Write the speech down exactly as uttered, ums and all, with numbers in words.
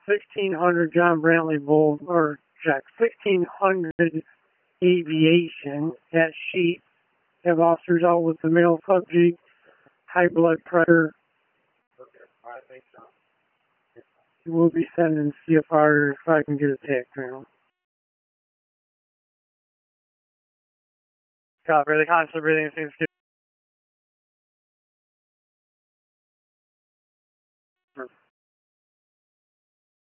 sixteen hundred John Brantley Bowl, or check sixteen hundred Aviation at Sheep. Have officers out with the male subject, high blood pressure. We'll be sending C F R if I can get a tag now. Copy, the constable breathing seems to